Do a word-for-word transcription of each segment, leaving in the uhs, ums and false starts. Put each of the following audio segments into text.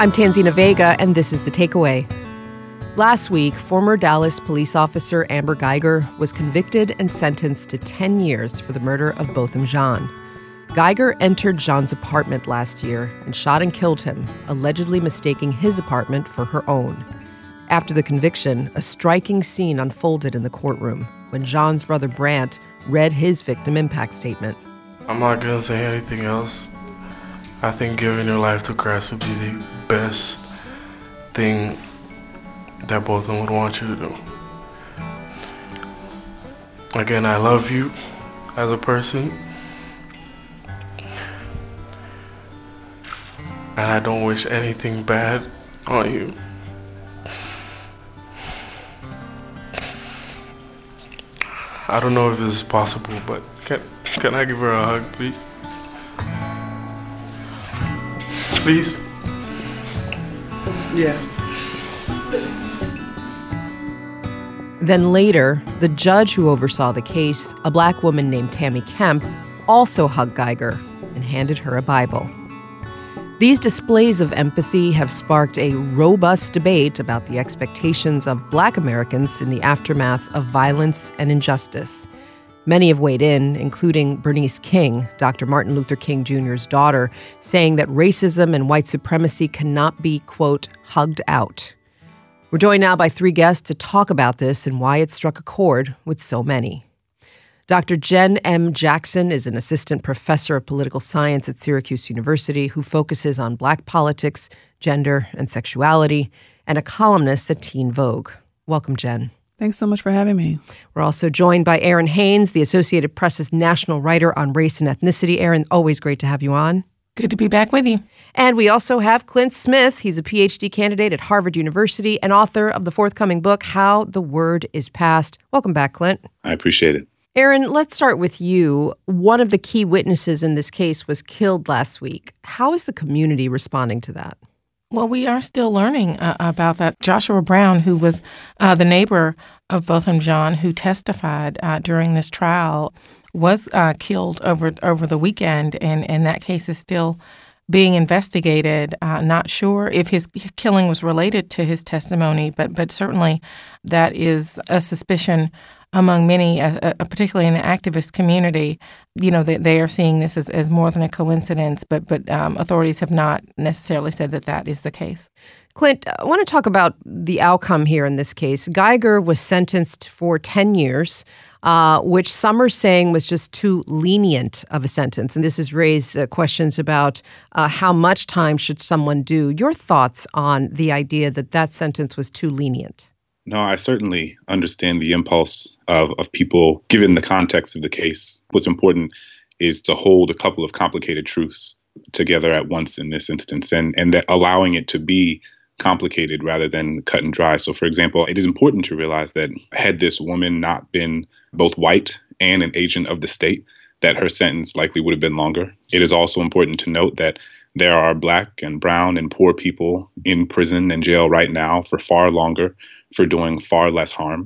I'm Tanzina Vega, and this is The Takeaway. Last week, former Dallas police officer Amber Guyger was convicted and sentenced to ten years for the murder of Botham Jean. Guyger entered Jean's apartment last year and shot and killed him, allegedly mistaking his apartment for her own. After the conviction, a striking scene unfolded in the courtroom when Jean's brother Brant read his victim impact statement. I'm not going to say anything else. I think giving your life to Christ would be the best thing that both of them would want you to do. Again, I love you as a person, and I don't wish anything bad on you. I don't know if this is possible, but can, can I give her a hug, please? Please? Yes. Then later, the judge who oversaw the case, a black woman named Tammy Kemp, also hugged Guyger and handed her a Bible. These displays of empathy have sparked a robust debate about the expectations of black Americans in the aftermath of violence and injustice. Many have weighed in, including Bernice King, Doctor Martin Luther King Junior's daughter, saying that racism and white supremacy cannot be, quote, hugged out. We're joined now by three guests to talk about this and why it struck a chord with so many. Doctor Jen M. Jackson is an assistant professor of political science at Syracuse University who focuses on black politics, gender, and sexuality, and a columnist at Teen Vogue. Welcome, Jen. Thanks so much for having me. We're also joined by Erin Haynes, the Associated Press's national writer on race and ethnicity. Erin, always great to have you on. Good to be back with you. And we also have Clint Smith. He's a P H D candidate at Harvard University and author of the forthcoming book, How the Word is Passed. Welcome back, Clint. I appreciate it. Erin, let's start with you. One of the key witnesses in this case was killed last week. How is the community responding to that? Well, we are still learning uh, about that. Joshua Brown, who was uh, the neighbor of Botham Jean, who testified uh, during this trial, was uh, killed over over the weekend, and, and that case is still being investigated. Uh, not sure if his killing was related to his testimony, but but certainly that is a suspicion among many, uh, uh, particularly in the activist community. You know, they, they are seeing this as, as more than a coincidence, but but um, authorities have not necessarily said that that is the case. Clint, I want to talk about the outcome here in this case. Guyger was sentenced for ten years, uh, which some are saying was just too lenient of a sentence. And this has raised uh, questions about uh, how much time should someone do. Your thoughts on the idea that that sentence was too lenient? No, I certainly understand the impulse of, of people, given the context of the case. What's important is to hold a couple of complicated truths together at once in this instance, and, and that allowing it to be complicated rather than cut and dry. So, for example, it is important to realize that had this woman not been both white and an agent of the state, that her sentence likely would have been longer. It is also important to note that there are black and brown and poor people in prison and jail right now for far longer, for doing far less harm.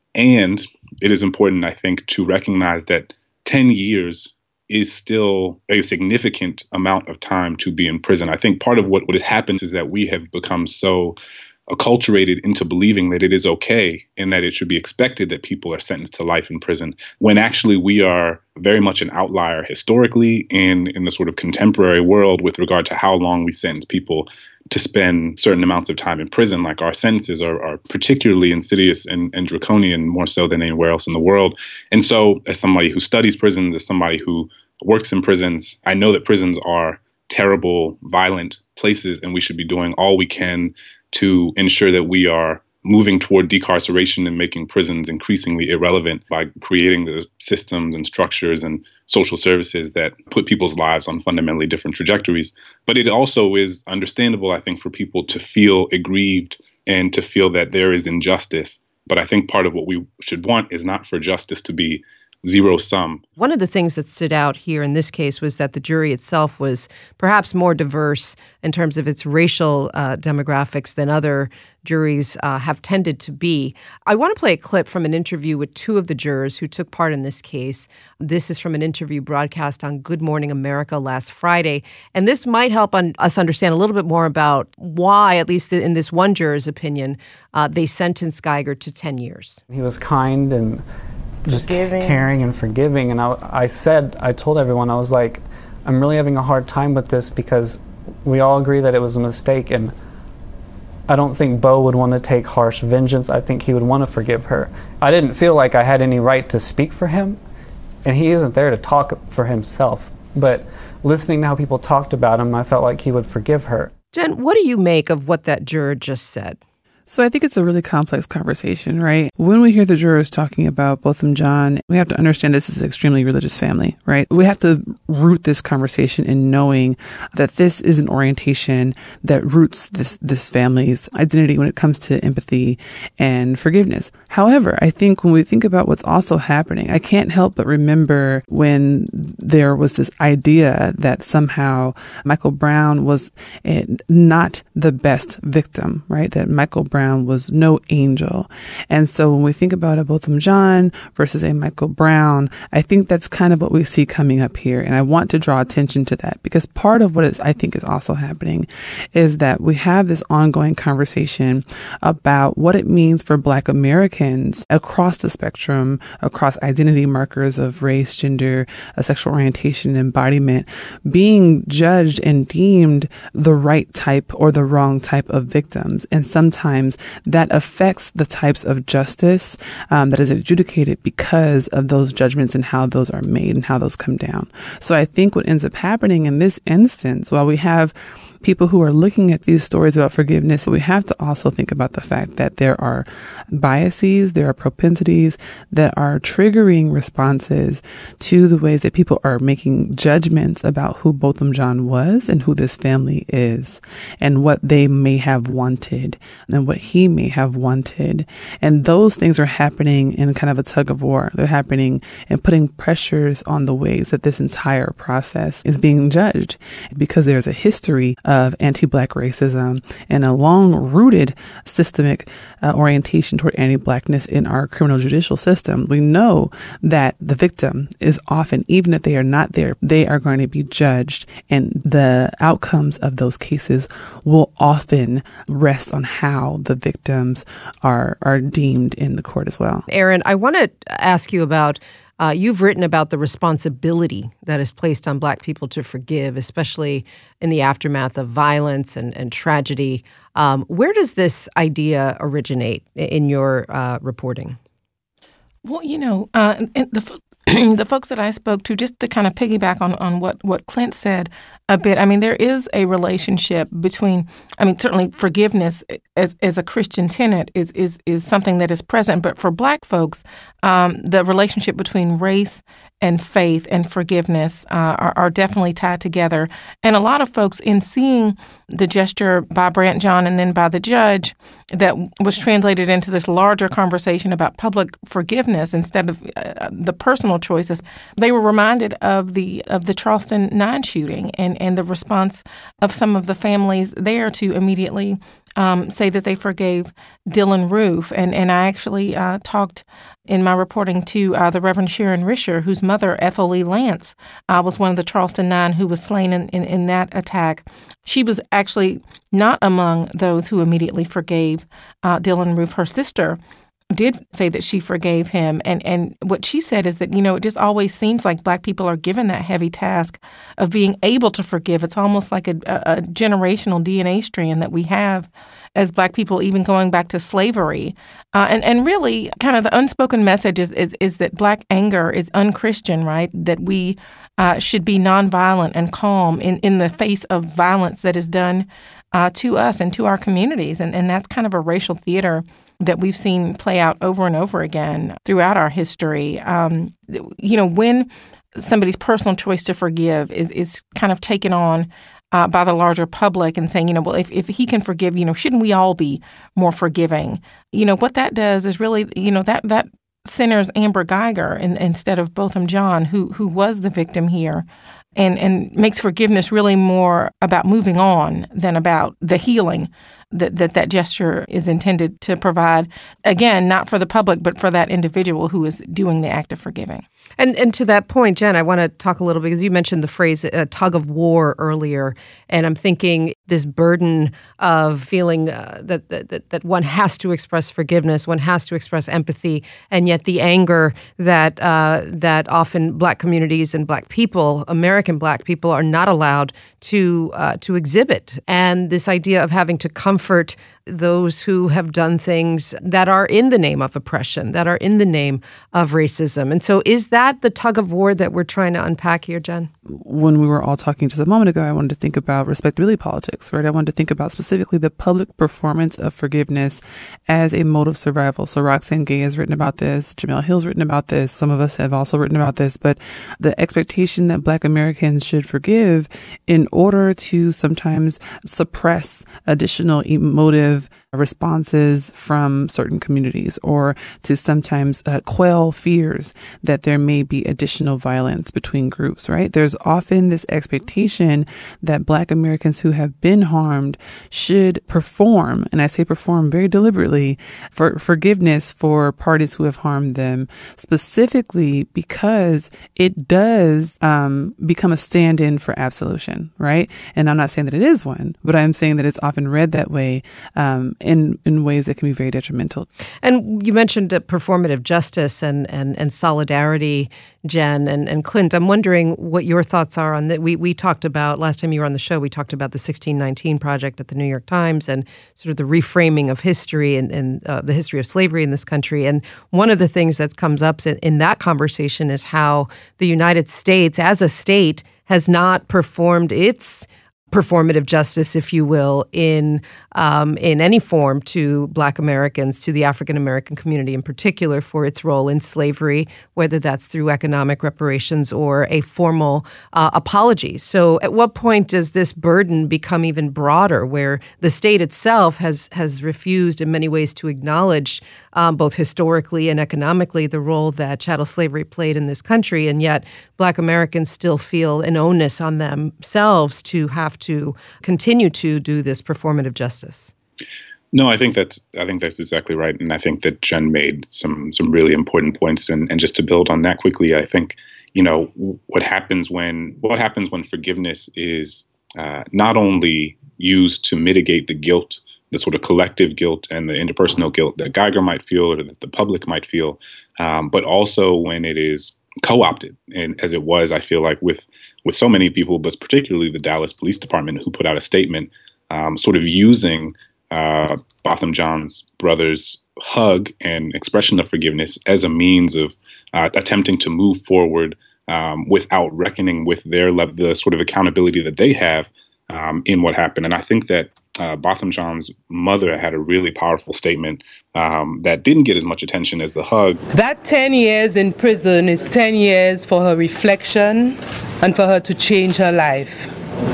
And it is important, I think, to recognize that ten years is still a significant amount of time to be in prison. I think part of what, what has happened is that we have become so acculturated into believing that it is okay and that it should be expected that people are sentenced to life in prison, when actually we are very much an outlier historically and in the sort of contemporary world with regard to how long we sentence people to spend certain amounts of time in prison. Like, our sentences are, are particularly insidious and, and draconian, more so than anywhere else in the world. And so as somebody who studies prisons, as somebody who works in prisons, I know that prisons are terrible, violent places, and we should be doing all we can to ensure that we are moving toward decarceration and making prisons increasingly irrelevant by creating the systems and structures and social services that put people's lives on fundamentally different trajectories. But it also is understandable, I think, for people to feel aggrieved and to feel that there is injustice. But I think part of what we should want is not for justice to be zero sum. One of the things that stood out here in this case was that the jury itself was perhaps more diverse in terms of its racial uh, demographics than other juries uh, have tended to be. I want to play a clip from an interview with two of the jurors who took part in this case. This is from an interview broadcast on Good Morning America last Friday. And this might help un- us understand a little bit more about why, at least in this one juror's opinion, uh, they sentenced Geiger to ten years. He was kind and just Forgiving. caring and forgiving. And I, I said, I told everyone, I was like, I'm really having a hard time with this because we all agree that it was a mistake. And I don't think Bo would want to take harsh vengeance. I think he would want to forgive her. I didn't feel like I had any right to speak for him. And he isn't there to talk for himself. But listening to how people talked about him, I felt like he would forgive her. Jen, what do you make of what that juror just said? So I think it's a really complex conversation, right? When we hear the jurors talking about Botham Jean, we have to understand this is an extremely religious family, right? We have to root this conversation in knowing that this is an orientation that roots this, this family's identity when it comes to empathy and forgiveness. However, I think when we think about what's also happening, I can't help but remember when there was this idea that somehow Michael Brown was not the best victim, right? That Michael Brown was no angel. And so when we think about a Botham Jean versus a Michael Brown, I think that's kind of what we see coming up here. And I want to draw attention to that because part of what is, I think is also happening is that we have this ongoing conversation about what it means for Black Americans across the spectrum, across identity markers of race, gender, uh, sexual orientation, embodiment, being judged and deemed the right type or the wrong type of victims. And sometimes that affects the types of justice um, that is adjudicated because of those judgments and how those are made and how those come down. So I think what ends up happening in this instance, while we have people who are looking at these stories about forgiveness, we have to also think about the fact that there are biases, there are propensities that are triggering responses to the ways that people are making judgments about who Botham Jean was and who this family is and what they may have wanted and what he may have wanted. And those things are happening in kind of a tug of war. They're happening and putting pressures on the ways that this entire process is being judged because there's a history of anti-Black racism and a long-rooted systemic uh, orientation toward anti-Blackness in our criminal judicial system. We know that the victim is often, even if they are not there, they are going to be judged, and the outcomes of those cases will often rest on how the victims are are deemed in the court as well. Aaron, I want to ask you about Uh, you've written about the responsibility that is placed on Black people to forgive, especially in the aftermath of violence and, and tragedy. Um, where does this idea originate in your uh, reporting? Well, you know, uh, the the folks that I spoke to, just to kind of piggyback on, on what, what Clint said a bit, I mean, there is a relationship between, I mean, certainly forgiveness as, as a Christian tenet is, is, is something that is present. But for Black folks, um, the relationship between race and faith and forgiveness uh, are, are definitely tied together. And a lot of folks, in seeing the gesture by Brandt John and then by the judge that was translated into this larger conversation about public forgiveness instead of uh, the personal choices, they were reminded of the of the Charleston nine shooting and, and the response of some of the families there to immediately Um, say that they forgave Dylann Roof. And, and I actually uh, talked in my reporting to uh, the Reverend Sharon Risher, whose mother, Ethel Lee Lance, uh, was one of the Charleston Nine who was slain in, in, in that attack. She was actually not among those who immediately forgave uh, Dylann Roof. Her sister did say that she forgave him. And, and what she said is that, you know, it just always seems like Black people are given that heavy task of being able to forgive. It's almost like a, a, a generational D N A strand that we have as Black people, even going back to slavery. Uh, and, and really, kind of the unspoken message is, is, is that Black anger is unchristian, right? That we uh, should be nonviolent and calm in, in the face of violence that is done uh, to us and to our communities. And, and that's kind of a racial theater that we've seen play out over and over again throughout our history. Um, you know, when somebody's personal choice to forgive is, is kind of taken on uh, by the larger public and saying, you know, well, if, if he can forgive, you know, shouldn't we all be more forgiving? You know, what that does is really, you know, that that centers Amber Guyger in, instead of Botham Jean, who who was the victim here, and, and makes forgiveness really more about moving on than about the healing that, that that gesture is intended to provide, again, not for the public, but for that individual who is doing the act of forgiving. And and to that point, Jen, I want to talk a little bit, because you mentioned the phrase uh, tug of war earlier, and I'm thinking this burden of feeling uh, that, that that one has to express forgiveness, one has to express empathy, and yet the anger that uh, that often Black communities and Black people, American Black people, are not allowed to uh, to exhibit, and this idea of having to comfort those who have done things that are in the name of oppression, that are in the name of racism. And so is that the tug of war that we're trying to unpack here, Jen? When we were all talking just a moment ago, I wanted to think about respectability politics, right? I wanted to think about specifically the public performance of forgiveness as a mode of survival. So Roxane Gay has written about this. Jemele Hill's written about this. Some of us have also written about this. But the expectation that Black Americans should forgive in order to sometimes suppress additional emotive responses from certain communities, or to sometimes uh, quell fears that there may be additional violence between groups, right? There's often this expectation that Black Americans who have been harmed should perform, and I say perform very deliberately, for forgiveness for parties who have harmed them, specifically because it does um, become a stand-in for absolution, right? And I'm not saying that it is one, but I'm saying that it's often read that way um, in in ways that can be very detrimental. And you mentioned uh, performative justice and, and, and solidarity, Jen and, and Clint. I'm wondering what your thoughts are on that. We we talked about, last time you were on the show, we talked about the sixteen nineteen Project at the New York Times and sort of the reframing of history and, and uh, the history of slavery in this country. And one of the things that comes up in, in that conversation is how the United States, as a state, has not performed its performative justice, if you will, in um, in any form to Black Americans, to the African American community in particular, for its role in slavery, whether that's through economic reparations or a formal uh, apology. So at what point does this burden become even broader, where the state itself has has refused in many ways to acknowledge um, both historically and economically the role that chattel slavery played in this country, and yet Black Americans still feel an onus on themselves to have to continue to do this performative justice? No, I think that's I think that's exactly right, and I think that Jen made some some really important points. And, and just to build on that quickly, I think you know what happens when what happens when forgiveness is uh, not only used to mitigate the guilt, the sort of collective guilt and the interpersonal guilt that Guyger might feel or that the public might feel, um, but also when it is co-opted, and as it was, I feel like with with so many people, but particularly the Dallas Police Department, who put out a statement, um, sort of using uh, Botham Jean's brother's hug and expression of forgiveness as a means of uh, attempting to move forward um, without reckoning with their le- the sort of accountability that they have um, in what happened. And I think that uh, Botham Jean's mother had a really powerful statement um, that didn't get as much attention as the hug. That ten years in prison is ten years for her reflection and for her to change her life.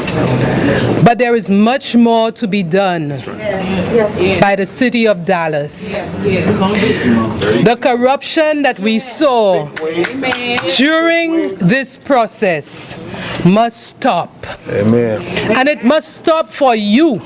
But there is much more to be done yes. Yes. by the city of Dallas. Yes. The corruption that we saw Amen. during this process must stop. Amen. And it must stop for you.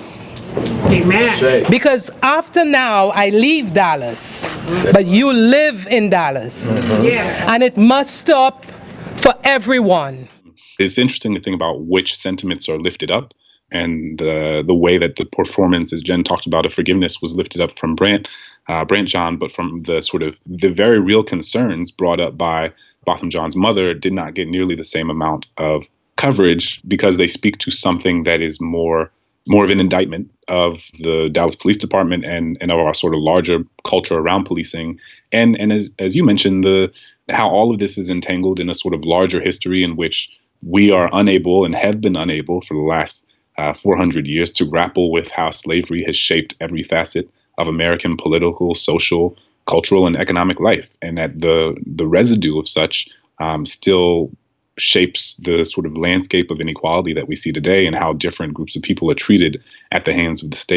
Amen. Because after now, I leave Dallas, but you live in Dallas. Mm-hmm. Yes. And it must stop for everyone. It's interesting to think about which sentiments are lifted up, and the the way that the performance, as Jen talked about, of forgiveness was lifted up from Brant, uh, Brant Jean, but from the sort of the very real concerns brought up by Botham Jean's mother did not get nearly the same amount of coverage, because they speak to something that is more more of an indictment of the Dallas Police Department and, and of our sort of larger culture around policing. And and as as you mentioned, the how all of this is entangled in a sort of larger history in which we are unable and have been unable for the last uh, four hundred years to grapple with how slavery has shaped every facet of American political, social, cultural, and economic life, and that the the residue of such um, still shapes the sort of landscape of inequality that we see today and how different groups of people are treated at the hands of the state.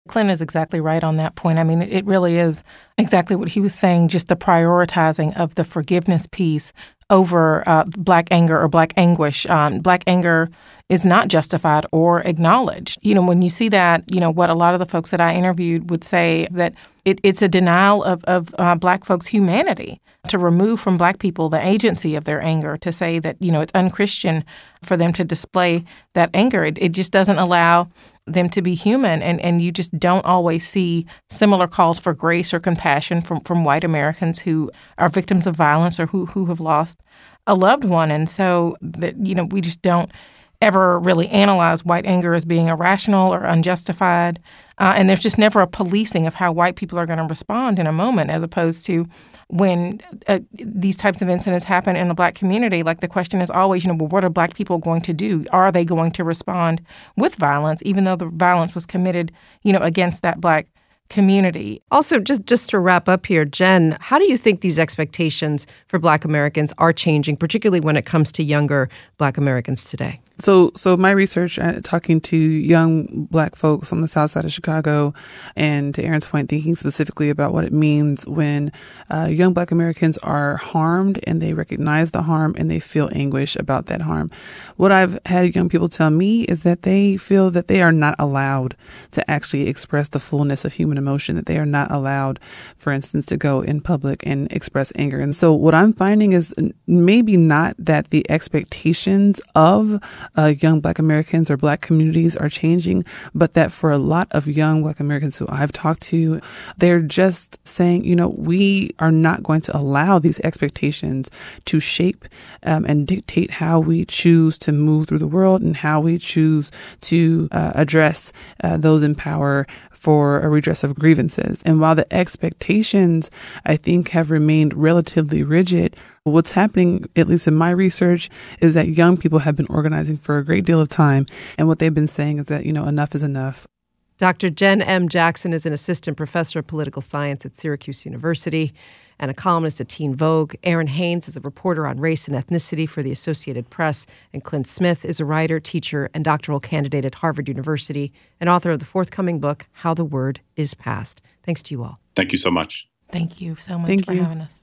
Clint is exactly right on that point. I mean, it really is exactly what he was saying, just the prioritizing of the forgiveness piece over uh, black anger or black anguish. Um, black anger is not justified or acknowledged. You know, when you see that, you know, what a lot of the folks that I interviewed would say that it, it's a denial of, of uh, black folks' humanity to remove from black people the agency of their anger, to say that, you know, it's unchristian for them to display that anger. It, it just doesn't allow them to be human, and, and you just don't always see similar calls for grace or compassion from, from white Americans who are victims of violence or who, who have lost a loved one. And so, that, you know, we just don't ever really analyze white anger as being irrational or unjustified. Uh, and there's just never a policing of how white people are going to respond in a moment, as opposed to when uh, these types of incidents happen in a black community. Like, the question is always, you know, well, what are black people going to do? Are they going to respond with violence, even though the violence was committed, you know, against that black community? Also, just, just to wrap up here, Jen, how do you think these expectations for black Americans are changing, particularly when it comes to younger black Americans today? So, so my research, uh, talking to young black folks on the south side of Chicago, and to Aaron's point, thinking specifically about what it means when uh, young black Americans are harmed and they recognize the harm and they feel anguish about that harm. What I've had young people tell me is that they feel that they are not allowed to actually express the fullness of human emotion, that they are not allowed, for instance, to go in public and express anger. And so what I'm finding is maybe not that the expectations of Uh, young black Americans or black communities are changing, but that for a lot of young black Americans who I've talked to, they're just saying, you know, we are not going to allow these expectations to shape um, and dictate how we choose to move through the world and how we choose to uh, address uh, those in power for a redress of grievances. And while the expectations, I think, have remained relatively rigid, what's happening, at least in my research, is that young people have been organizing for a great deal of time. And what they've been saying is that, you know, enough is enough. Doctor Jen M. Jackson is an assistant professor of political science at Syracuse University and a columnist at Teen Vogue. Aaron Haynes is a reporter on race and ethnicity for the Associated Press. And Clint Smith is a writer, teacher, and doctoral candidate at Harvard University and author of the forthcoming book, How the Word is Passed. Thanks to you all. Thank you so much. Thank you so much Thank for you. having us.